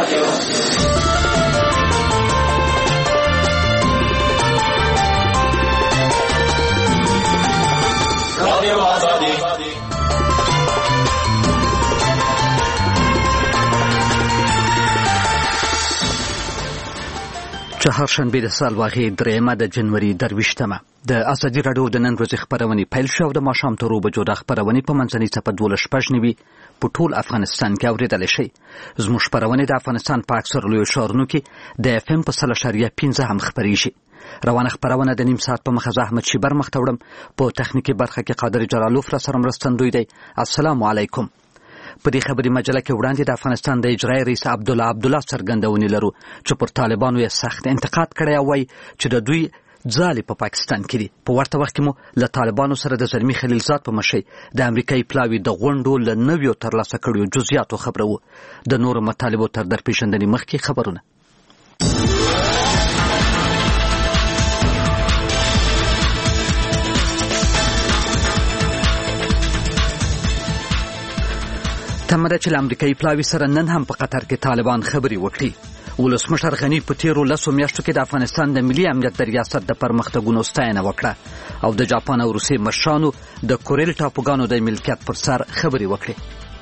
چهارشنبه د سال واقع درېیمه د جنوري 23مه د ازادي راډیو د نن ورځې خپرونې پیل شو د ماښام تر 2 بجو د خپرونې په منځنۍ څپه 12:09 په ټول افغانستان کې اورېدلی شئ. زموږ خپرونې د افغانستان په اکثرو لویو ښارونو کې د FM په 100.15 هم خپرېږي. روانه خپرونه د نیم ساعت په مخه زه احمد شیبر مخته وړم. په تخنیکي برخه کې قادر جلالوف را سره مرستندوی دی. السلام علیکم. په دې خبري مجله کې وړاندې د افغانستان د اجرایي رئیس عبدالله څرګندونې لرو چې پر طالبانو یې سخت انتقاد کړی او وایي چې د دوی ځالې په پاکستان کې دي. په ورته وخت کې مو له طالبانو سره د زلمي خلیلزاد په مشرۍ د امریکایي پلاوي د غونډو له نویو ترلاسه کړیو جزئیاتو خبرو. د نورو مطالبو تر درپېژندنې مخکې خبرونه. تمه ده چې له امریکایي پلاوي سره نن هم په قطر کې طالبان خبرې وکړي. ولسمشر غني په تیرو 10 میاشتو کې د افغانستان د ملي امنیت د ریاست د پرمختګونو ستاینه وکړه او د جاپان او روسیې مشرانو د کوریل ټاپوګانو د ملکیت پر سر خبرې وکړي.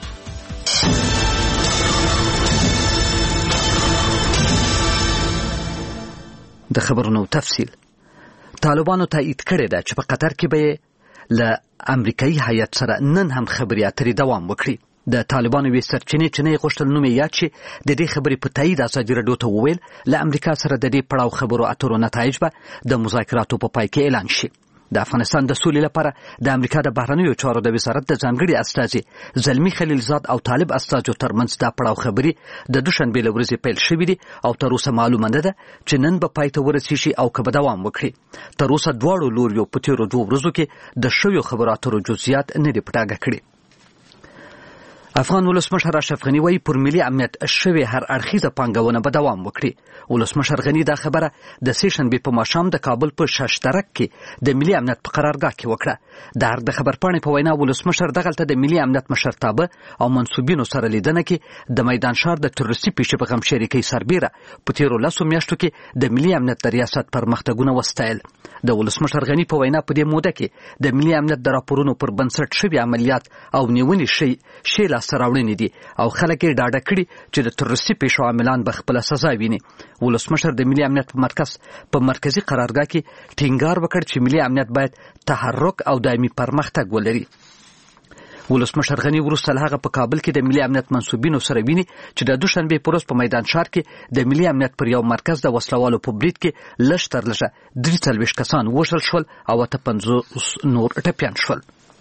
د خبرونو تفصیل. طالبانو تایید کړی ده چې په قطر کې به له امریکایي هیئت سره نن هم خبرې اترې دوام وکړي. د طالبانو وی سرچینې چې نه غوښتل نوم یې یاد شي د دې خبرې په تایید ازادي راډیو ته وویل له امریکا سره د دې پړاو خبرو اترو نتایج به د مذاکراتو په پای کې اعلان شي. د افغانستان د سولې لپاره د امریکا د بهرنیو چارو د وزارت د ځانګړي استازي زلمي خلیلزاد او طالب استازو ترمنځ دا پړاو خبرې د دوشنبې له ورځې پیل شوې دي او تر اوسه معلومه نه ده چې نن به پای ته ورسیږي او که به دوام وکړي. تر اوسه دواړو لوریو په تیرو 2 ورځو کې د شویو خبرو اترو جزئیات نه دي په ډاګه کړي. افغان ولسمشر اشرف غني وایي پر ملي امنیت شوې هر اړخیزه پانګونه به دوام وکړي. ولسمشر غني دا خبره د سېشنبې په ماښام د کابل په شاشترک کې د ملي امنیت په قرارګاه کې وکړه. د هر د خبرپاڼې په وینا ولسمشر دغلته د ملي امنیت مشرتابه او منصوبینو سره لیدنه کې د میدان ښار د تروریستي پیښې په غم شریکۍ سربیره په تیرو 10 میاشتو کې د ملي امنیت د ریاست پرمختګونه وستایل. د ولسمشر غني په وینا په دې موده کې د ملي امنیت د راپورونو پر بنسټ شوي عملیات او نیونې شی لاسته راوړنې دي او خلک یې ډاډه کړي چې د تروریستي پیښو عاملان به خپله سزا ویني. ولسمشر د ملي امنیت په مرکزي قرارګاه کې ټینګار وکړ چې ملي امنیت باید تحرک او دایمي پرمختګ ولري. ولسمشر غني وروسته له هغه په کابل کې د ملي امنیت منصوبینو سره ویني چې د دوشنبې په ورځ په میدان ښار کې د ملي امنیت پر یو مرکز د وسلوالو په برید کې لږ تر لږه 43 کسان وژل شول او 50 نور ټپیان شول.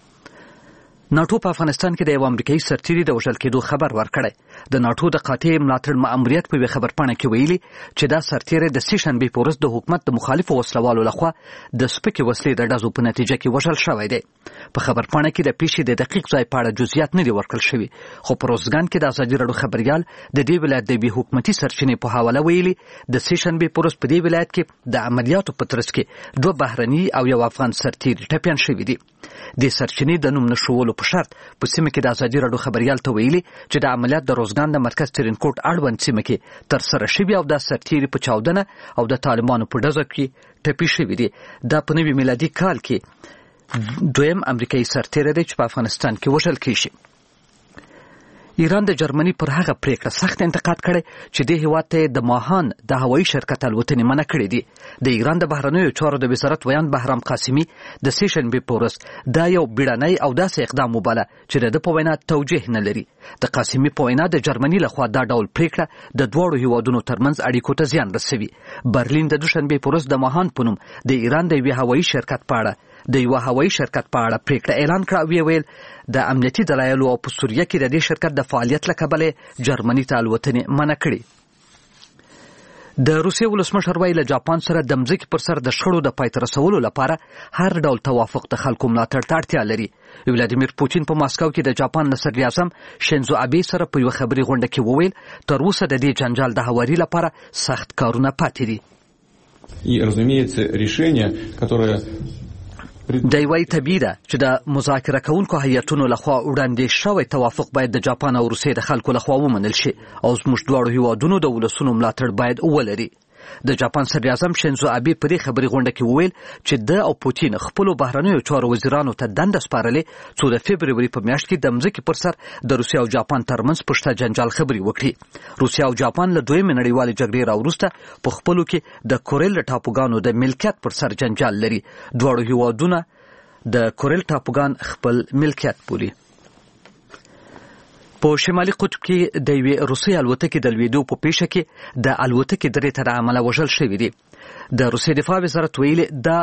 ناټو په افغانستان کې د یو امریکایي سرتیري د وژل کېدو خبر ورکړی. د ناټو د قاطع ملاتړ ماموریت په یوه خبرپاڼه کې ویلي چې دا سرتیری د سېشنبې په ورځ د حکومت د مخالفو وسلوالو لخوا د سپکې وسلې د ډزو په نتیجه کې وژل شوی دی. په خبرپاڼه کې د پیښې د دقیق ځای په اړه جزئیات نه دي ورکړل شوي، خو په روزګان کې د ازادي راډیو خبریال د دې ولایت د بې حکومتي سرچینې په حواله ویلي د سېشنبې په ورځ په دې ولایت کې د عملیاتو په ترڅ کې 2 بهرني او 1 افغان سرتیري ټپیان شوي دي. د سرچینې د نوم نشولو په شرط په سیمه کې د ازادي راډیو خبریال ته ویلي چې د عملیات د روزګان د مرکز ترینکوټ اړوند سیمه کې ترسره شوي او د سرتیري په چاودنه او د طالبانو په ډزو کې ټپي شوي دي. دا په نوي میلادي کال کې دویم امریکایي سرتیری دی چې په افغانستان کې وژل کېږي. ایران د جرمني پر هغه پریکړه سخت انتقاد کړی چې د هیواد ته د ماهان د هوایي شرکت الوتنې منع کړې دي. د ایران د بهرنیو چارو د وزارت ویان بهرام قاسمي د سېشنبې په ورځ دا یو بیړنی او داسې اقدام وباله چې د په وینا توجیه نه لري. د قاسمي په وینا د جرمني لخوا دا ډول پریکړه د دواړو هیوادونو ترمنځ اړیکو ته زیان رسوي. برلین د دوشنبې په ورځ د ماهان په نوم د ایران د یوه هوایي شرکت په اړه پریکړه اعلان کړه او ویل د امنیتي دلایلو او په سوریه کې د دې شرکت د فعالیت له کبله جرمني ته الوتنې منع کړي. د روسیې ولسمشر وایي له جاپان سره د مځکې پر سر د شخړو د پای ته رسولو لپاره هر ډول توافق د خلکو ملاتړ ته اړتیا لري. ولادیمیر پوتین په ماسکو کې د جاپان د صدر اعظم شینزو آبې سره په یوه خبري غونډه کې وویل تر اوسه د دې جنجال د هواري لپاره سخت کارونه پاتې دي. دی وايي طبیعي ده چې د مذاکره کوونکو هیئتونو لخوا وړاندې شوی توافق باید د جاپان او روسیې د خلکو لخوا ومنل شي او زموږ دواړو هیوادونو د ولسونو ملاتړ باید ولري. د جاپان صدر اعظم شینزو ابي په دې خبري غونډه کې وویل چې د او پوتین خپل بهرنیو چارو وزیرانو ته دنده سپارلې څو د فبرवरी په میاشت کې د مځکې پر سر د روسیا او جاپان ترمنځ پښته جنجال خبري وکړي. روسیا او جاپان له دویمې نړیوالې جګړې راوروسته په خپلو کې د کوریل ټاپوګانو د ملکیت پر سر جنجال لري. دواړو هیوادونه د کوریل ټاپوګان خپل ملکیت بولي. په شمالي قطب کې د یوې روسي الوتکې د لوېدو په پیښه کې د الوتکې درې تنه عمله وژل شوي دي. د روسیې دفاع وزارت ویلي دا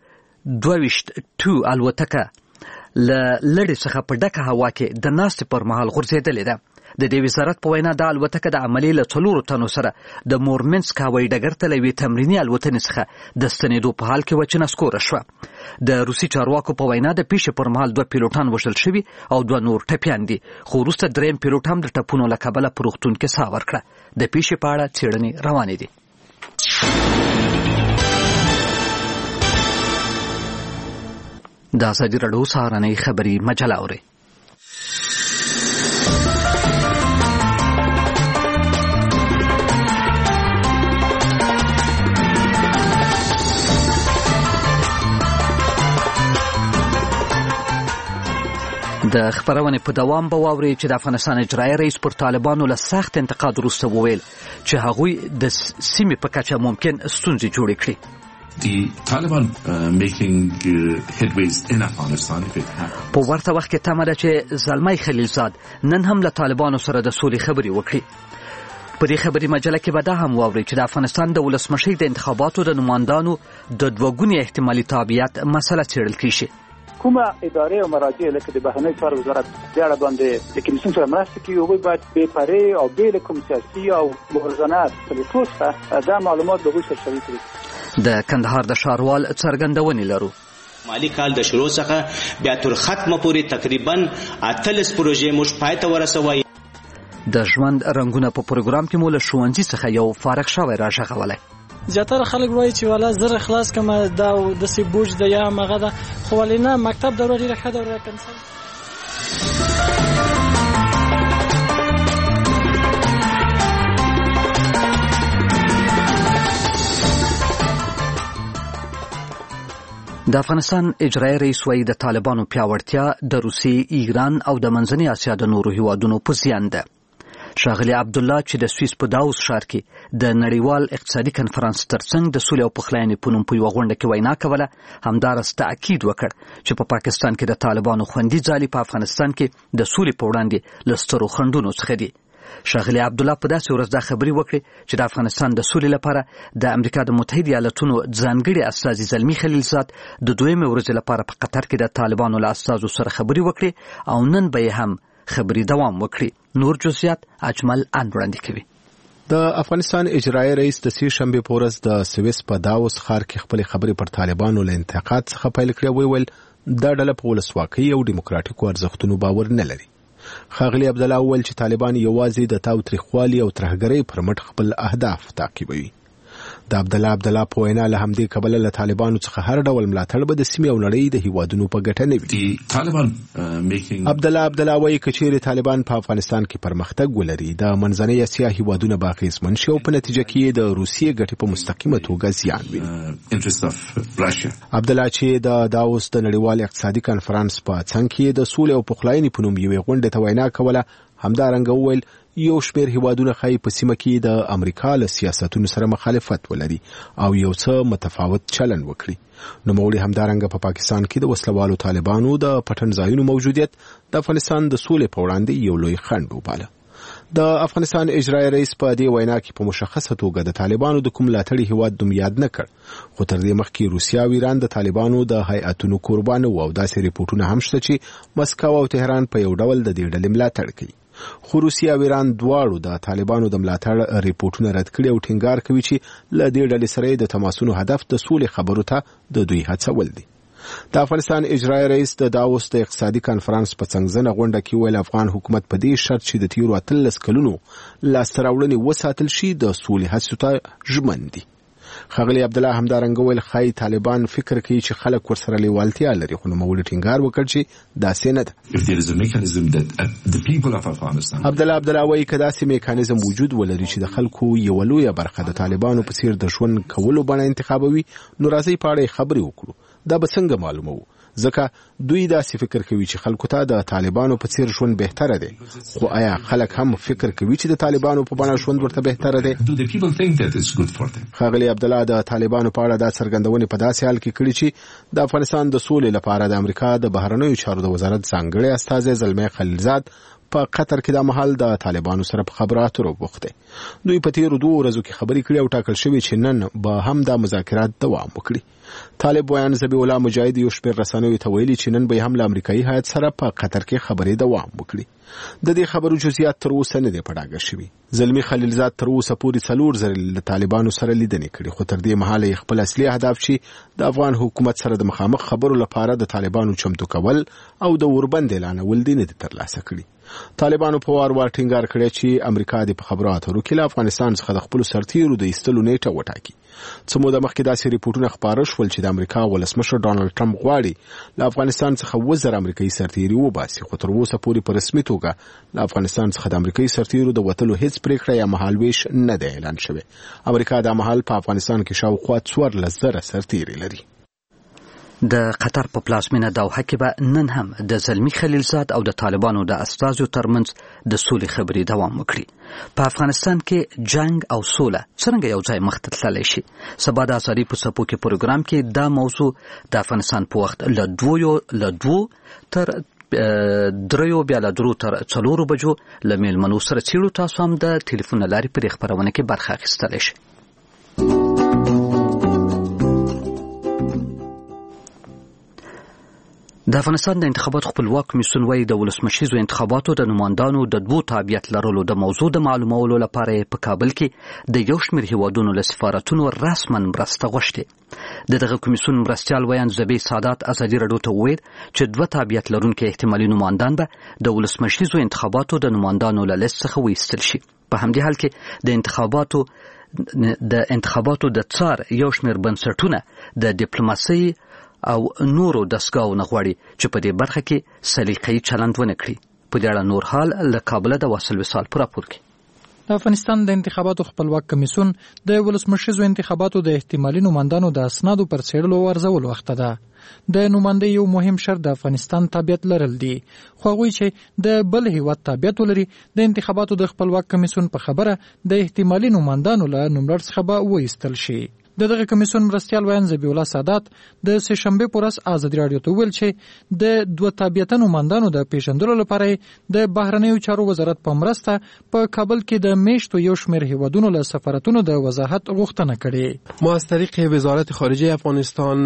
22 الوتکه له لړۍ څخه په ډکه هوا کې د ناستې پر مهال غورځېدلې ده. د دې وزارت په وینا دا الوتکه د عملې له 4 تنو سره د مورمنسک هوایي ډګر ته له یوې تمریني الوتنې څخه د ستنېدو په حال کې وه چې نسکوره شوه. د روسي چارواکو په وینا د پیښې پر مهال 2 پیلوټان وژل شوي او 2 نور ټپیان دي، خو وروسته درېیم پیلوټ هم د ټپونو له کبله په روغتون کې ساه ورکړه. د پیښې په اړه څېړنې روانې دي. د ازادي راډیو سهارنۍ خبري مجله اورئ. د خبرونې په دوام به واورئ چې د افغانستان اجرایي رئیس پر طالبانو له سخت انتقاد وروسته وویل چې هغوی د سیمې په کچه ممکن ستونزې جوړې کړي. په ورته وخت کې تمه ده چې زلمی خلیلزاد نن هم له طالبانو سره د سولې خبرې وکړي. په دې خبري مجله کې به دا هم واورئ چې د افغانستان د ولسمشۍ د انتخاباتو د نمایندانو د دوګوني احتمالي تابعیت مسله څېړل کیږي. کومه ادارې او مراجع لکه د بهرنیو چارو وزارت د اړه باندې د کمیسیون سره مرسته کوي، هغوی باید بې پرې او بې له کوم سیاسي او موازنه سلیقو څخه دا معلومات به هغوی سره شریک کړي. د کندهار د ښاروال څرګندونې لرو. مالی کال د شروع څخه بیا تر ختمه پورې تقریبا 18 پروژې موږ پای ته ورسوي. د ژوند رنګونه په پروګرام کې مو له ښوونځي څخه یو فارغ شوی راغلی. زیاتره خلک وایي چې والا زره خلاص کما دا د سی بوج د یا مغه ده، خو ولینا مکتب دوره ډیره ښه دوره کنسل. د افغانستان اجرایي رئیس وايي د طالبانو پیاوړتیا د روسیې، ایران او د منځنۍ اسیا د نورو هیوادونو په زیان ده. ښاغلي عبدالله چې د سویس په داووس ښار کې د نړیوال اقتصادي کنفرانس ترڅنګ د سولې او پخلاینې په نوم په یوه غونډه کې وینا کوله، همداراز تاکید وکړ چې په پاکستان کې د طالبانو خوندي ځالې په افغانستان کې د سولې په وړاندې له سترو خنډونو څخه دي. ښاغلي عبدالله په داسې ورځ دا خبرې وکړې چې د افغانستان د سولې لپاره د امریکا د متحده ایالاتونو ځانګړي استازي زلمي خلیلزاد د دویمې ورځې لپاره په قطر کې د طالبانو له استازو سره خبرې وکړې او نن به یې هم خبري دوام وکړي. نور جزئیات اجمل وړاندې کوي. د افغانستان اجرایي رئیس د سې شنبې په ورځ د سویس په داووس ښار کې خپل خبرې پر طالبانو له انتقاد څخه پیل کړې. ویل دا ډله په ولسواکۍ او دیموکراتیکو ارزښتونو باور نه لري. ښاغلي عبدالله وویل چې طالبان یوازې د تاوتریخوالي او ترهګرۍ پر مټ خپل اهداف تعقیبوي. د عبدالله په وینا له همدې کبله له طالبانو څخه هر ډول ملاتړ به د سیمې او نړۍ د هیوادونو په ګټه نه وي. عبدالله وایي که چیرې طالبان په افغانستان کې پرمختګ ولري، د منځنۍ اسیا هیوادونه به اغېزمن شي او په نتیجه کې د روسیې ګټې په مستقیمه توګه زیان ویني. عبدالله چې د داووس د نړیوال اقتصادي کنفرانس په څنګ کې د سولې او پخلاینې په نوم یوې غونډې ته وینا کوله، همدارنګه وویل یو شمېر هیوادونه ښایي په سیمه کې د امریکا له سیاستونو سره مخالفت ولري او یو څه متفاوت چلن وکړي. نوموړي همدارنګه په پاکستان کې د وسلوالو طالبانو د پټن ځایونو موجودیت د افغانستان د سولې په وړاندې یو لوی خنډ وباله. د افغانستان اجرایي رئیس په دې وینا کې په مشخصه توګه د طالبانو د کوم ملاتړي هیواد نوم یاد نه کړ، خو تر دې مخکې روسیا او ایران د طالبانو د هیئتونو قربانه وو او داسې ریپورټونه هم شته چې مسکو او تهران په یو ډول د دې ډلې ملاتړ کوي. خو روسیا او ایران دواړو د طالبانو د ملاتړ ریپورټونه رد کړي او ټینګار کوي چې له دې ډلې سره د تماسونو هدف د سولې خبرو ته د دوی هڅول دي. د افغانستان اجرایي رئیس د داووس د اقتصادي کنفرانس په څنګزنه غونډه کې ویل افغان حکومت په دې شرط چې د تیرو 13 کلونو لاسته راوړنې وساتل شي د سولې هڅو ته ژمن دي. ښاغلي عبدالله همدارنګه ویل ښایي طالبان فکر کوي چې خلک ورسره لیوالتیا لري خو نوموړي ټینګار وکړ چې داسې نه ده. عبدالله وایي که داسې میکانیزم وجود ولري چې د خلکو یوه لویه برخه د طالبانو په څیر د ژوند کولو بڼه انتخابوي نو راځئ په اړه یې خبرې وکړو. دا به څنګه معلوموو؟ ځکه دوی داسې فکر کوي چې خلکو ته د طالبانو په څیر ژوند بهتره دی، خو آیا خلک هم فکر کوي چې د طالبانو په بڼه ژوند ورته بهتره دی؟ ښاغلي عبدالله د طالبانو په اړه دا څرګندونې په داسې حال کې کړي چې د افغانستان د سولې لپاره د امریکا د بهرنیو چارو د وزارت ځانګړی استازی زلمی خلیلزاد په قطر کې د مهال د طالبانو سره په خبرو اترو بوخت دي. دوی په تیرو 2 ورځو کې خبرې کړې او ټاکل شوی چې نن به هم د مذاکرات دوام وکړي. طالب ویان ذبیح الله مجاهد یو شمېر رسنیو ته ویلي چې نن به هم له امریکایي هیات سره په قطر کې خبرې دوام وکړي. د دې خبرو جزئیات تر اوسه نه دي په ډاګه شوي. زلمی خلیلزاد تر اوسه پورې 4 ځله له طالبانو سره لیدنې کړي خو تر دې مهاله خپل اصلي هدف چې د افغان حکومت سره د مخامخ خبرو لپاره د طالبانو چمتو کول او د اوربند اعلانول دي نه ترلاسه کړي. طالبانو په وار ټینګار کړی چې امریکا د خبرو اترو کې له افغانستان څخه د خپل سرتیرو د ایستلو نیټه وټاکي. څه موده مخکې داسې ریپورتونه خپاره شول چې د امریکا ولسمشر ډانلډ ټرمپ غواړي له افغانستان څخه 1000 امریکایي سرتیري وباسي خو تر اوسه پورې په رسمي توګه له افغانستان څخه د امریکایي سرتیرو د وتلو هیڅ پریکړه یا مهالویش نه دی اعلان شوی. امریکا د مهال په افغانستان کې شاوخوا 14,000 سرتیري لري. د قطر په پلازمینه دوحه کې به نن هم د زلمی خلیلزاد او د طالبانو د استازو ترمنځ د سولې خبرې دوام وکړي. په افغانستان کې جنگ او سوله څنګه یو ځای مخ ته تللی شي؟ سبا د ازادي په څپو کې پروګرام کې دا موضوع د افغانستان په وخت له 2 تر 3 بیا له 3 تر 4 بجو له میلمنو سره څیړو. تاسو هم د ټلیفون لارې په خبرونه کې برخه اخیستلی شئ. د افغانستان د انتخاباتو خپلواک کمیسیون وايي د ولسمشریزو انتخاباتو د نمایندانو د 2 تابعیت لرلو د موضوع د معلومولو لپاره په کابل کې د یو شمېر هیوادونو له سفارتونو رسما مرسته غوښتې. دغه کمیسیون مرستیال ویان زبی سادات ازادي راډیو ته وویل چې 2 تابعیت لرونکي احتمالي نمایندان به د ولسمشریزو انتخاباتو د نمایندانو له لیست څخه وایستل شي. په همدې حال کې د انتخاباتو د څار یو شمېر بنسټونه د ډیپلوماسۍ او نورو دستګاو نه غواړي چې په دې برخه کې سلیقه‌ای چلند ونه کړي. په دې اړه نور حال له کابل د واصل وصال پر راپور کې. د افغانستان د انتخاباتو خپلواک کمیسیون د ولسمشریزو انتخاباتو د احتمالي نمایندانو د اسنادو پر څېړلو ورزول وخت ده. د نماینده یو مهم شرط د افغانستان تابعیت لرل دي. خو هغوی چې د بل هیواد تابعیت ولري د انتخاباتو د خپلواک کمیسیون په خبره د احتمالي نمایندانو له نوملړ څخه به وایستل شي. دغه کمیسیون مرستیال ویان زبیح الله سادات د سه شنبه پر ورځ ازادي راډیو ته ویل چې د 2 تابعیت نمایندانو د پیژندلو لپاره د بهرنیو چارو وزارت په مرسته په کابل کې د میشتو یو شمېر هیوادونو له سفارتونو د وضاحت غوښتنه کړې. ما از طریق وزارت خارجه افغانستان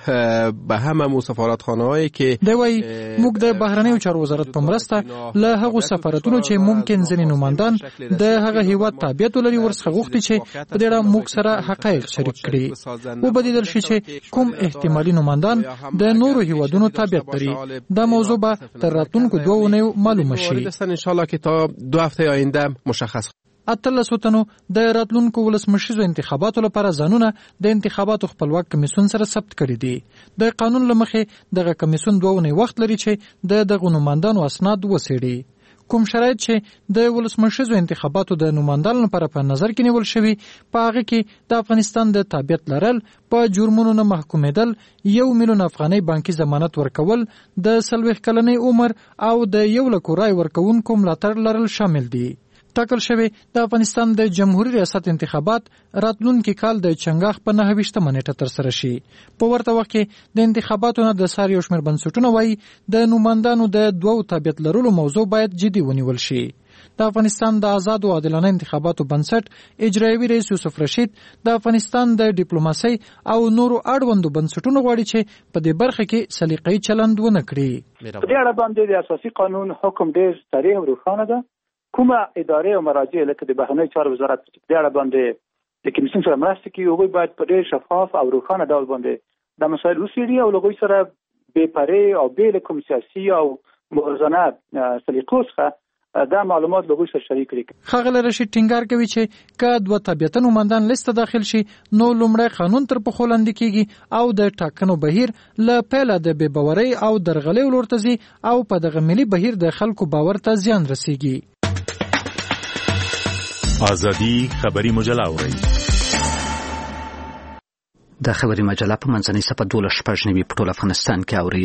به همه سفارتخانه‌هایی که دوی موږ د بهرنیو چارو وزارت په مرسته له هغو سفارتونو چې ممکن ځینې نمایندان د هغه هیواد تابعیت لري ورڅخه غوښتي چې په دې اړه موږ سره حقایق شریک کړي. وبدیدل شي چې کوم احتمالي نمایندان د نورو هیوادونو تابعیت لري. دا موضوع به تر راتلونکو 2 اونیو معلومه شي. ان شاء الله که تا 2 هفته آینده مشخص. اتلس وطنو د راتلونکو ولسمشریزو انتخاباتو لپاره ځانونه د انتخاباتو خپلواک کمیسیون سره ثبت کړي دي. د قانون له مخې دغه کمیسیون 2 اونۍ وخت لري چې دغه نمایندانو اسناد وڅېړي. کوم شرایط چې د ولسمشریزو انتخاباتو د نمایندانو لپاره په نظر کې نیول شوي په هغه کې د افغانستان د تابعیت لرل، په جرمونو نه محکومېدل، 1 میلیون افغانۍ بانکي ضمانت ورکول، د 40 کلنۍ عمر او د 1 لک رای ورکوونکو ملاتړ لرل شامل دي. ټاکل شوی د افغانستان د جمهوریت ریاست انتخابات راتلونکي کال د چنګاښ په 29مه نیټه ترسره شي. په ورته وخت کې د انتخاباتو نه د سار یو شمېر بنسټونه وایي د نمایندانو د 2 تابعیت لرلو موضوع باید جدي ونیول شي. د افغانستان د آزاد او عادلانه انتخاباتو بنسټ اجرایوي رئیس یوسف رشید د افغانستان د ډیپلوماسۍ او نورو اړوندو بنسټونو غواړي چې په دې برخه کې سلیقه‌ای چلند ونه کړي. په دې اړه باندې د اساسي قانون حکم ډېر صریح او روښانه ده. کومه ادارې او مراجع لکه د بهرنیو چارو وزارت په اړه باندې د کمیسیون سره مرسته کوي، هغوی باید په ډېر شفاف او روښانه ډول باندې د مسایل وڅېړي او له هغوی سره بې پرې او بې له کوم سیاسي او موازنه سلیقو څخه دا معلومات له سره شریک کړي. ښاغلی رشید ټینګار کوي چې که دوه طبیعتا نوماندان لیست داخل شي نو لومړی قانون تر پښو لاندې کیږي او د ټاکنو بهیر له پیله د بې باورۍ او درغلۍ لور ته ځي او په دغه ملي بهیر د خلکو باور ته زیان رسیږي. ازادي خبري مجله اورئ. د خبري مجله په منځنۍ صفحه 12 په ټول افغانستان کې اوري.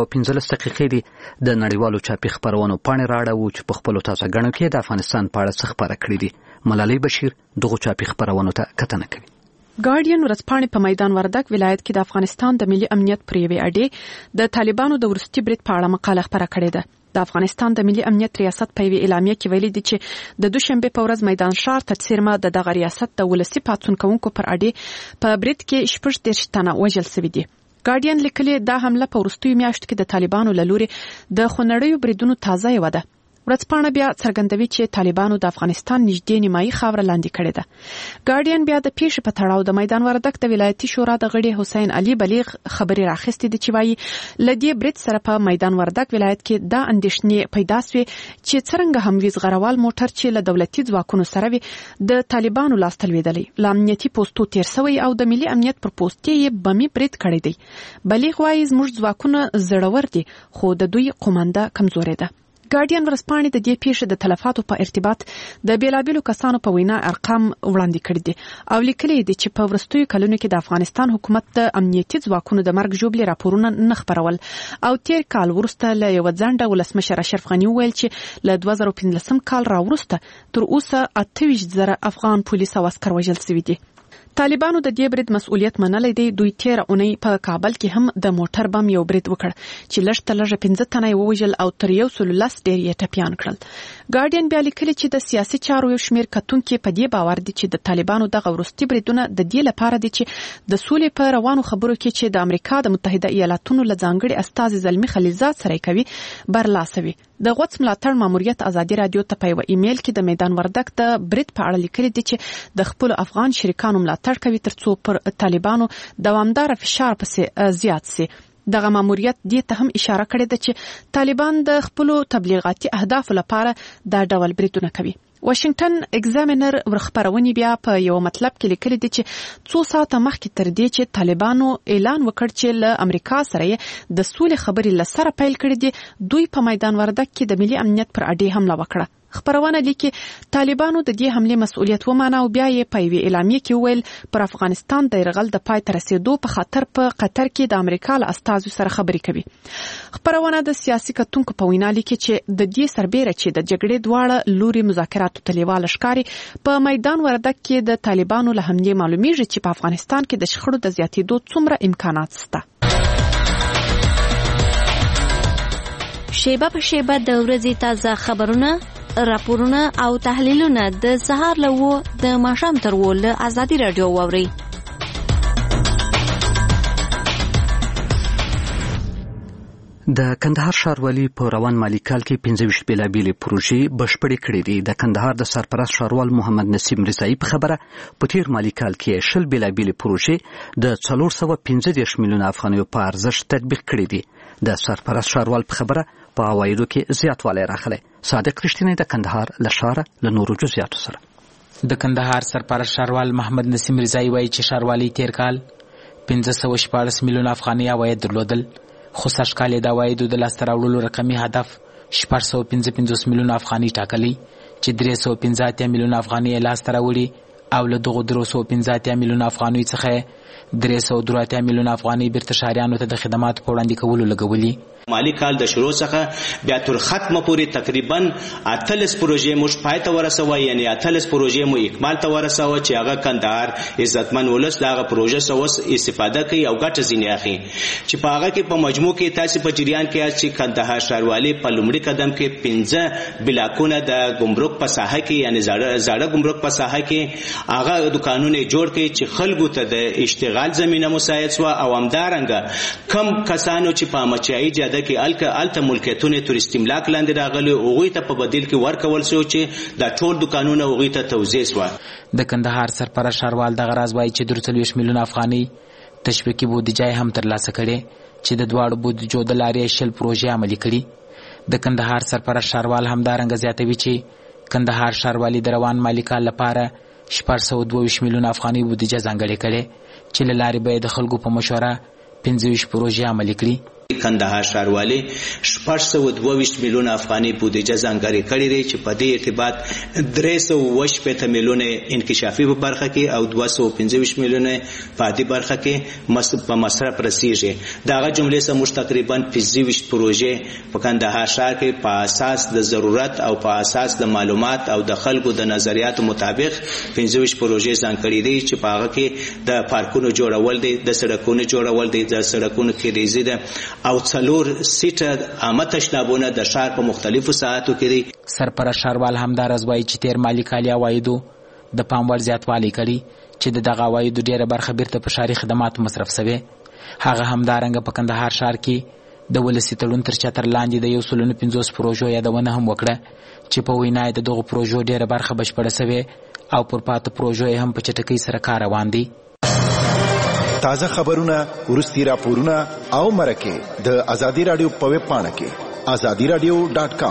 15 دي د نړیوالو چاپي خبرونو پاڼې راړو چې په خپل تازه غنو کې د افغانستان په اړه څه خبره کړې دي. ملالۍ بشیر دغه چاپي خبرونو ته کتنه کوي. ګارډین ورځپاڼې په میدان وردګ ولایت کې د افغانستان د ملي امنیت پر یوې اډې د طالبانو د ورستي برید په اړه مقاله خبره کړې ده. د افغانستان د ملي امنیت ریاست په یوې اعلامیه کې ویلي دي چې د دوشنبه په ورځ میدان شهر تڅیرمه د دغه ریاست د ولسی پاتون کوونکو پر اډې په برید کې 14 تنه وژل شوي دي. ګارډین لیکلي دا حمله په وروستیو میاشتو کې د طالبانو له لوري د خونړیو بریدونو تازه یو ده. ورځپاڼه بیا څرګندوي چې طالبانو د افغانستان نږدې نیمایي خاوره لاندې کړې ده. ګارډین بیا د پیښې په تړاو د میدان وردګ د ولایتي شورا د غړي حسین علي بلیغ خبري راخستې دي چې وايي لدې برید سره په میدان وردګ ولایت کې دا اندېښنې پیدا سوې چې څرنګه همویز غروال موټر چې له دولتي ځواکونو سره وي د طالبانو لاس ته لوېدلی له امنیتي پوسټو تیر سوی او د ملي امنیت پر پوسټ یې بمي برید کړی دی. بلیغ وايي زموږ ځواکونه زړور دي خو د دوی قومانده کمزورې ده. ګارډین ورځپاڼې د دې پیښې د تلفاتو په ارتباط د بیلابیلو کسانو په وینا ارقام وړاندې کړي دي او لیکلي دي چې په وروستیو کلونو کې د افغانستان حکومت د امنیتي ځواکونو د مرګ ژوبلې راپورونه نه خپرول او تیر کال وروسته له یو ځنډه ولسمشر اشرف غني وویل چې له 2015 کال راوروسته تر اوسه 28,000 افغان پولیس او عسکر وژل شوي دي. طالبانو د دې برید مسؤلیت منلی دی. دوی تیر اونۍ په کابل کې هم د موټر بم یو برید وکړ چې لږ تر لږه 15 تنه یې ووژل او تر 110 ډېر یې ټپیان کړل. ګارډین بیا لیکلي چې د سیاسي چارو یو شمېر کتونکي په دې باور دي چې د طالبانو دغه وروستي بریدونه د دې لپاره دي چې د سولې په روانو خبرو کې چې د امریکا د متحده ایالاتونو له ځانګړي استازي زلمي خلیلزاد سره کوي برلاسوي. د غوڅ ملاتړ ماموریت ازادي رادیو ته په یو ایمیل کې د میدان وردګ د برید په اړه لیکلي دي چې د خپل افغان شریکانو ملاتړ کوي ترڅو پر طالبانو دوامدار فشار پسې زیات شي. دغه ماموریت دې ته هم اشاره کړې ده چې طالبان د خپل تبلیغاتي اهدافو لپاره دا ډول بریدونه کوي. واشنگټن ایگزامینر ورخبرونې بیا په یو مطلب کې لیکلي دي چې 2 ساعته مخکې تر دې چې طالبانو اعلان وکړ چې له امریکا سره د سولې خبرې لسره پیل کړې دي دوی په میدان وردګ کې د ملي امنیت پر اډې حمله وکړه. خبرونه لیکي طالبانو د دې حمله مسؤلیت ومانه او بیا یې په یوې اعلامیه کې ویل پر افغانستان د یرغل د پای ته رسیدو په خاطر په قطر کې د امریکا له استازو سره خبرې کوي. خبرونه د سیاسي کتونکو په وینا لیکي چې د دې سربېره چې د جګړې دواړه لوري مذاکراتو ته لیواله ښکاري په میدان وردګ کې د طالبانو له حملې معلومیږي چې په افغانستان کې د شخړو د زیاتېدو څومره امکانات شته. شیبه په شیبه د ورځې تازه خبرونه راپورونه او تحلیلونه د سهار له 9 د ماښام تر 10 له ازادي رادیو واوري. د کندهار ښاروالي په روان مالي کال کې 25 بیلابیلې پروژې بشپړې کړې دي. د کندهار د سرپرست ښاروال محمد نسیم رضایی په خبره په تیر مالي کال کې 10 بیلابیلې پروژې د 415 میلیون افغانیو په ارزښت تطبیق کړې دي. د سرپرست ښاروال په خبره په عوایدو کې زیاتوالی راغلی. صادق رښتینی د کندهار له ښاره له نورو جزئیاتو سره. د کندهار سرپرست ښاروال محمد نسیم رضایی وایي چې ښاروالي تیر کال 514 میلیون افغاني عواید درلودل خو سږ کال یې د عوایدو د لاسته راوړلو رقمي هدف 655 میلیون افغاني ټاکلی چې 315 میلیون افغاني یې لاسته راوړي او له دغو 315 میلیون افغانیو څخه 383 میلیون افغاني بیرته ښاریانو ته د خدماتو په وړاندې کولو لګولي. مالی کال د شروع څخه بیا تر ختمه پورې تقریبا 18 پروژې مو پای ته ورسوي، یعنی 18 پروژې مو اکمال ته ورسوي چې هغه کندهار عزتمن ولس دغه پروژه سوس استفاده کوي او ګټه ځینې اخلي چې په هغه کې په مجموع کې تاسو په جریان کې چې کندهار ښاروالي په لومړي قدم کې 15 بلاکونه د ګمرک په ساحه کې یعنی زاړه ګمرک په ساحه کې هغه دکانونه جوړ کړي چې خلکو ته د اشتغال زمينه مساعد شو او همدارنګه کم کسانو چې په مچایي جاده کې الته ملکیتونه تر استملاک لاندې راغلي اوغوی ته په بدیل کې ورکول شو چې دا ټول دکانونه اوغوی ته توزیع شو. د کندهار سرپرست ښاروال دغه راز وایي چې 340 میلیون افغاني تشویقي بودیجه هم ترلاسه کړي چې د دواړو بودیجو د لارې 10 پروژې عملي کړي. د کندهار سرپرست ښاروال همدارنګه زیاتوي چې کندهار ښاروالي د روان مالي کال لپاره 422 میلیونه افغانۍ بودیجه ځانګړې کړې چې له لارې به د خلکو په مشوره 25 پروژې عملي کړي. کندهار ښاروالي 422 میلیونه افغانۍ بودیجه ځانګړې کړې ده چې په دې ارتباط 380 میلیونه انکشافي په برخه کې او 225 میلیونه په عادي برخه کې په مصرف رسیږي. دغه جملې سره موږ تقریبا 25 پروژې په کندهار ښار کې په اساس د ضرورت او په اساس د معلومات او د خلکو د نظریاتو مطابق 25 پروژې ځانګړې دي چې په هغه کې د پارکونو جوړول دي، د سړکونو جوړول دي، د سړکونو خریزي ده او 4 سیټه عامه تشنابونه د ښار په مختلفو ساعتو کې دي. سرپرست ښاروال همدارز وایي چې تیر مالي کال عوایدو د پام وړ زیاتوالی کړي چې دغه عوایدو ډیره برخه بیرته په ښاري خدماتو مصرف شوې. هغه همدارنګه په کندهار ښار کې د ولسي تړون تر چتر لاندې د 150 پروژو یادونه هم وکړه چې په وینا د دغو پروژو ډیره برخه بشپړه شوې او پر پاتو پروژو هم په چټکۍ سره کار روان دي. تازه خبرونه، ورستي راپورونه او مرکه د ازادي رادیو په ویب پاڼه کې azadiradio.com.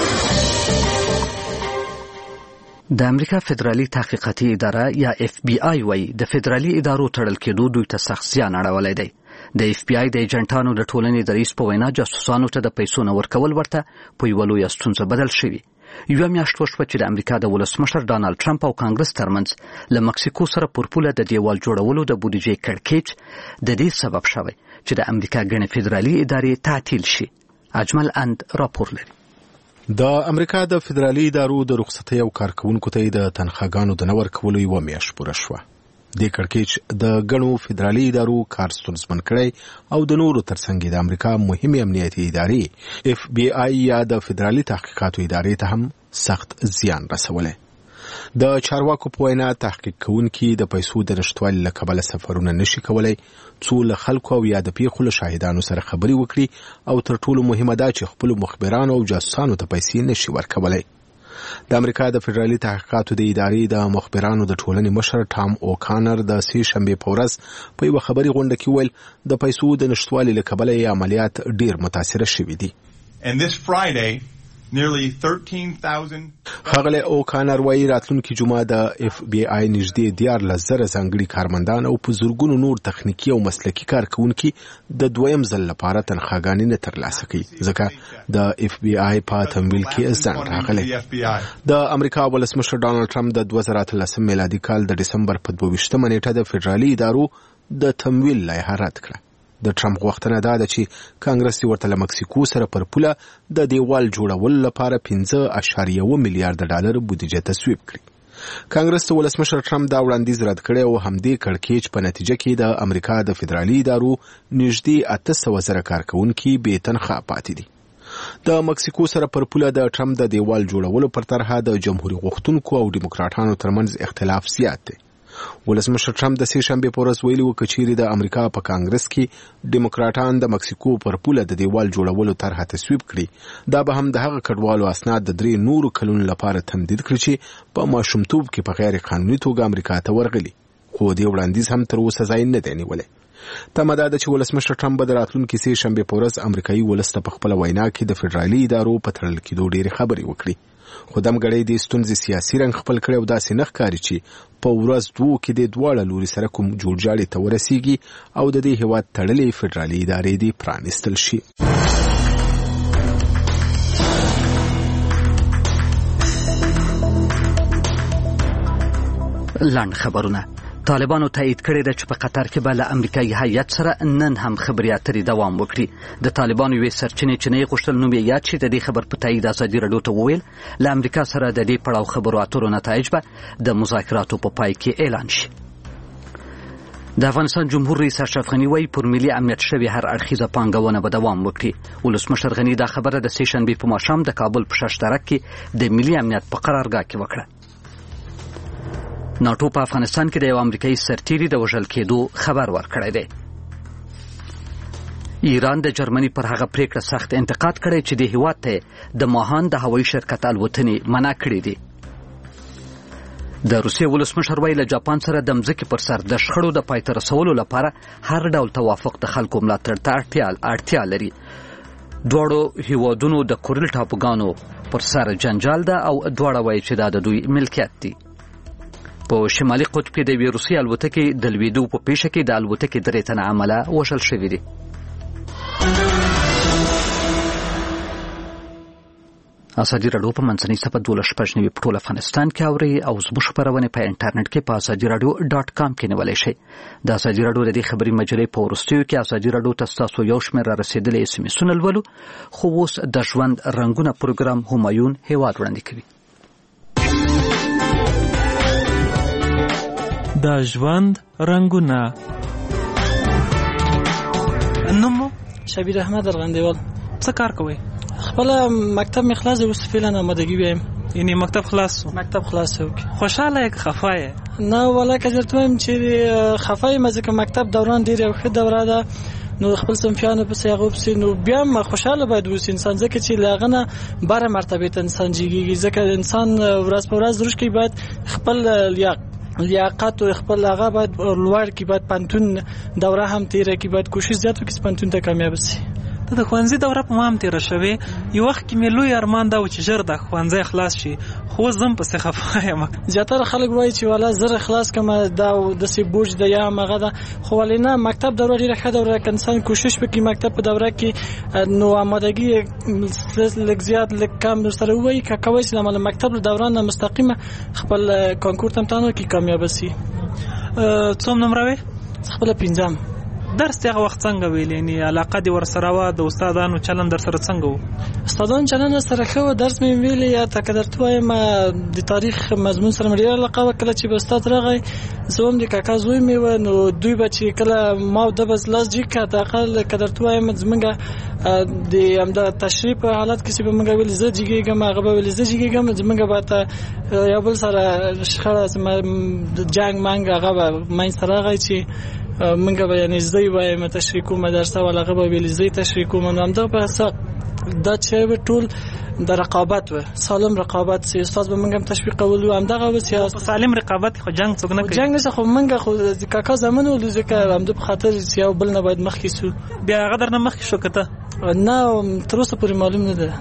د امریکا فدرالي تحقیقاتي اداره یا FBI وايي د فدرالي ادارو تړل کېدو دوی ته سخت زیان اړولی دی. د FBI د ایجنټانو د ټولنې د رئیس په وینا جاسوسانو ته د پیسو نه ورکول ورته په یوه لویه ستونزه بدل شوي. یوه میاشت وشوه چې د امریکا د ولسمشر ډانالډ ټرمپ او کانګرس ترمنځ له مکسیکو سره پر پوله د دیوال جوړولو د بودیجې کړکېچ د دې سبب شوی چې د امریکا ګڼې فدرالي ادارې تعطیل شي. اجمل اند راپور لري. د امریکا د فدرالي ادارو د رخصتۍ او کارکونکو ته د تنخواګانو د نه ورکولو یوه میاشت پوره شوه. د کړکېچ د ګڼو فدرالي ادارو کار ستونزمن کړی او د نورو ترڅنګ د امریکا مهمې امنیتي ادارې FBI یا د فدرالي تحقیقاتو ادارې ته هم سخت زیان رسولی. د چارواکو په وینا تحقیق کوونکي د پیسو د نشتوالي له کبله سفرونه نشي کولی څو له خلکو او یا د پیښو له شاهدانو سره خبرې وکړي او تر ټولو مهمه دا چې خپلو مخبرانو او جاسوسانو ته پیسې نشي ورکولی. د امریکا د فدرالي تحقیقاتو د ادارې د مخبرانو د ټولنې مشر ټام اوکانر د سې شنبې په ورځ په یوه خبري غونډه کې ویل د پیسو د نشتوالي له کبله یې عملیات ډیر متاثره شوي دي. ښاغلی اوکانر وایي راتلونکي جمعه د FBI نږدې 14,000 ځانګړي کارمندان او په زرګونو نور تخنیکي او مسلکي کارکونکي د دویم ځل لپاره تنخواګانې نه ترلاسه کوي ځکه د FBI په تمویل کې ځنډ راغلی. د امریکا ولسمشر ډانالډ ټرمپ د 2013 میلادي کال د ډسمبر په 22 نیټه د فدرالي ادارو د تمویل لایحه رد کړه. د ټرمپ غوښتنه دا ده چې کانګرس ورته له مکسیکو سره پر پوله د دیوال جوړولو لپاره 5.1 میلیارډ ډالر بودیجه تصویب کړي. کانګرس ولسمشر ټرمپ دا وړاندیز رد کړی او همدې کړکېچ په نتیجه کې د امریکا د فدرالي ادارو نږدې 800,000 کارکونکي بې تنخوا پاتې دي. د مکسیکو سره پر پوله د ټرمپ د دیوال جوړولو پر طرحه د جمهوریت غوښتونکو او دیموکراتانو ترمنځ اختلاف زیات دی. ولسمشر ټرمپ د سې شنبې په ورځ ویلي و که چیرې د امریکا په کانګرس کې دیموکراتان د مکسیکو پر پوله د دیوال جوړولو طرحه تصویب کړي دا به هم د هغه کډوالو اسناد د 3 نورو کلونو لپاره تمدید کړي چې په ماشومتوب کې په غیر قانوني توګه امریکا ته ورغلي خو دې وړاندیز هم تر اوسه ځای نه دی نیولی. تمه دا ده چې ولسمشر ټرمپ به د راتلونکي سې شنبې په ورځ امریکایي ولس ته په خپله وینا کې د فدرالي ادارو په تړل کېدو ډېرې خبرې وکړي. خو دمګړی دې ستونزې سیاسي رنګ خپل کړی او داسې نه ښکاري چې په ورځ دوو کې د دواړه لوري سره کوم جوړجاړي ته ورسیږي او د دې هېواد تړلې فدرالي ادارې دې پرانیستل شي. لاند خبرونه طالبانو تایید کړی ده چې په قطر کې به له امریکایي هیات سره نن هم خبرې اترې دوام وکړي. د طالبانو یوې سرچینې چې نه یې غوښتل نوم یې یاد شي د دې خبر په تایید ازادي راډیو ته وویل له امریکا سره د دې پړاو خبرو اترو نتایج به د مذاکراتو په پای کې اعلان شي. د افغانستان جمهور رئیس اشرف غني وایي پر ملي امنیت شوې هر اړخیزه پانګونه به دوام وکړي. ولسمشر غني دا خبره د سې شنبې په ماښام د کابل په ششترک کې د ملي امنیت په قرارګاه کې وکړه. ناټو په افغانستان کې د یو امریکایي سرتیري د وژل کېدو خبر ورکړی دی. ایران د جرمني پر هغه پریکړه سخت انتقاد کړی چې د هیواد ته د ماهان د هوایي شرکت الوتنې منع کړې دي. د روسیې ولسمشر وایي له جاپان سره د مځکې پر سر د شخړو د پای ته رسولو لپاره هر ډول توافق د خلکو ملاتړ ته اړتیا لري. دواړو هیوادونو د کورل ټاپوګانو پر سر جنجال ده او دواړه وایي چې دا د دوی ملکیت دی. په شمالي قطب کې د یوې روسي الوتکې د لوېدو په پیښه کې د الوتکې 3 تنه عمله وژل شوي دي. ازادي راډیو په منځنۍ صفحه 12 په ټول افغانستان کې اوري او زموږ خبرونه په انټرنیټ کې په azadiradio.com کې نیولای شئ. د ازادي راډیو د خبري مجلې په ورستیو کې ازادي راډیو تاسو یو شمېر را رسیدلې SMS لولو. خو اوس د ژوند رنگونه پروګرام همایون هیواد وړاندې کوي. د ژوند رنگونه. نوم شبیر احمد ارغندیوال. څه کار کوئ؟ خپل مکتب می خلاص اوس فعلا آمادگی بیم. یعنی مکتب خلاص شو؟ مکتب خلاص شو. خوشاله یک خفایه؟ نه ولا که درته چې خفای مزه که مکتب دوران ډیر ښه دوره ده. نو خپل صنفیانو په سیاغو پسې نو بیا ما خوشاله باید اوس انسان ځکه چې لاغنه بار مرتبه ته انسان جیږي ځکه انسان ورځ په ورځ دروش کوي باید خپل لیاقت او خپل هغه باید لوړ کی باید پنتون دوره هم تیره کی باید کوشش زیات وکړي پنتون ته کامیاب شي. د ښوونځي دوره په ما هم تیره شوې. یو وخت کې مې لوی ارمان دا و چې ژر د ښوونځي خلاص شي خو زم پسې خفه یم. زیاتره خلک وایي چې والا زر خلاص کما دا داسې بوج د یا مغه ده خو ولې نه مکتب دوره ډیره ښه دوره که انسان کوشش وکړي مکتب په دوره کې نو آمادګي لږ زیات لږ کم سره وایي که کوي چې د مکتب دوران نه مستقیمه خپل کانکور تمتانو کې کامیاب شي. څوم نمبر خپل 5م. درس ته وخت څنګه ویل یعنی علاقه دي ور سره وا د استادانو چلن در سره څنګه وو؟ استادان چلن سره خو درس مې ویل یا تقدرت وایم د تاریخ مضمون سره مې علاقه وکړه چې به استاد راغی زوم د کاکا زوی مې و نو دوی بچی کله ما د بس لاس جی کا تاقل قدرت وایم زمونږه د امدا تشریف په حالت کې چې به موږ ویل زه جګېږم هغه به ویل زه جګېږم زمونږ به یو بل سره شخړه د جنگ مانګ هغه به مې سره راغی چې منګه به یعنی زوی وایم تشریکو مدرسه ولغه به ویل زوی تشریکو منم دا په حساب دا چې ټول د رقابت و سالم رقابت سي استاد به منګم تشویق کول او همدغه و سیاست سالم رقابت خو جنگ څنګه نه کوي جنگ نشه خو منګه خو د کاکا زمانه ول ځکه هم د خاطر سیاو بل نه باید مخکې سو بیا غدر نه مخکې شو کته نه تر اوسه پورې معلوم نه ده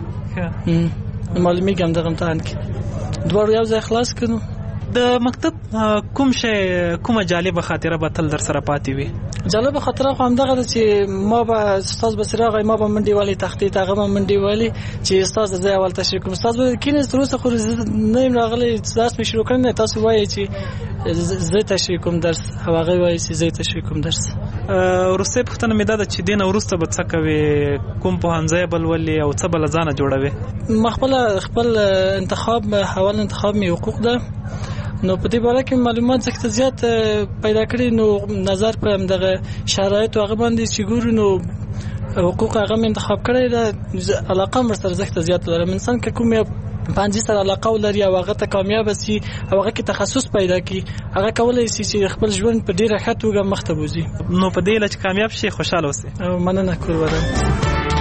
معلومي کوم دغه امتحان کې دوه یو ځای خلاص کړو. د مکتب کوم شی کومه جالبه خاطره به تل در سره پاتې وي؟ جالبه خاطره خو همدغه ده چې ما به استاد بصراغه ما به منډي والی تخطیط هغه به منډي والی چې استاد زه اول تشریح کوم استاد به کینې تر اوسه خو نه راغلی درس مې شروع کړم تاسو وایي چې زه تشریح کوم درس او هغه وایي چې زه تشریح کوم درس. ورسته پښتنه مې ده چې دین ورسته به څه کوي کوم په هنځای بل ولې او څه بل ځانه جوړوي؟ خپل انتخاب حواله انتخاب می حقوق ده نو په دې باره کې معلومات څخه زیات پیدا کړي نو نظر په همدغه شرایط هغه باندې چې ګورو نو حقوق هغه انتخاب کړی دا علاقه مرسته زیات زیات لري انسان که کوم پنځه سره علاقه ولري او هغه ته کامیاب شي او هغه کې تخصص پیدا کړي هغه کولای شي چې خپل ژوند په ډیره ښه توګه مخ ته بوزي. نو په دې لچ کامیاب شي خوشاله اوسئ. مننه کول ودان.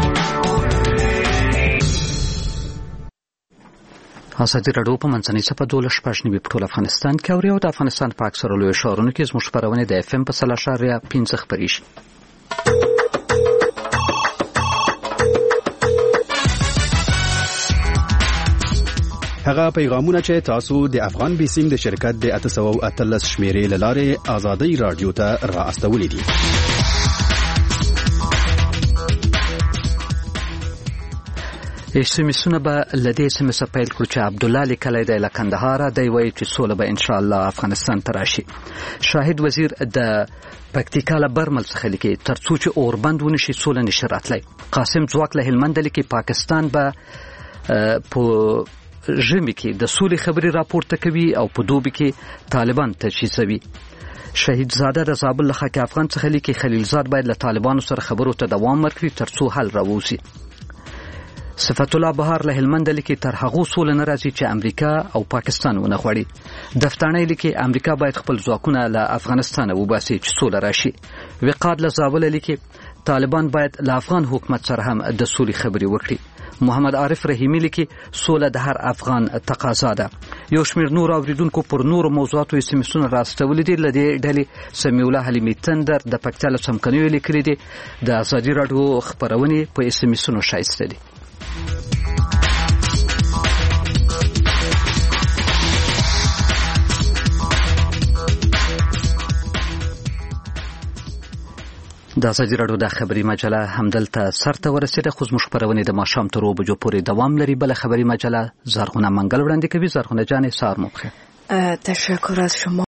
ازادي راډیو په منځنۍ صفحه 12 په ټول افغانستان کې اوري او د افغانستان په اکثره لوی ښارونو کې زموږ خبرونه د FM په 3.5 خپرې شي. هغه پیغامونه چې تاسو د افغان بیسیم د شرکت د 813 شمیرې لاره ازادي راډیو ته را استولې دي. SMS-ونه به لدې SMS پیل کړو چې عبد الله لیکلی دی له کندهار دی وایي چې سوله به ان شاء الله افغانستان ته راشي. شاهد وزیر د پکتیکا له برمل څخه لیکي ترڅو چې اوربند ونشي سوله نشي راتلی. قاسم ځواک له هلمند لیکي پاکستان به په ژمي کې د سولې خبري راپورته کوي او په دوبي کې طالبان تجهیزوي. شهید زاده د زابل له خاک افغان څخه لیکي خلیلزاد باید له طالبانو سره خبرو ته دوام ورکړي ترڅو حل راووسي. صفت الله بهار له هلمند لیکي تر هغه سوله نه راځي چې امریکا او پاکستان ونه غواړي. دفتانه لیکي امریکا باید خپل ځواکونه له افغانستان وباسي چې سوله راشي. وقاد له زابل لیکي طالبان باید له افغان حکومت سره هم د سولې خبري وکړي. محمد عارف رحیمی لیکي سوله د هر افغان تقاضا ده. یو شمېر نور اوریدونکو پر نورو موضوعاتو اس ام اسونه راستولي دي. لدې ډلې سمیع الله حلیمي تندر د پکتیا له څمکنیو لیکلي دي. د ازادي راډیو خبرونه په اس ام اسونو شایسته دي. د ازادي راډیو د خبري مجله همدلته سرته ورسېده. خو زموږ خبرونه د ماښام تر 2 بجو پورې دوام لري. بل خبري مجله زرغونه منګل وړاندې کوي. زرغونه جانې سهار مو بخیر. تشکر از شما.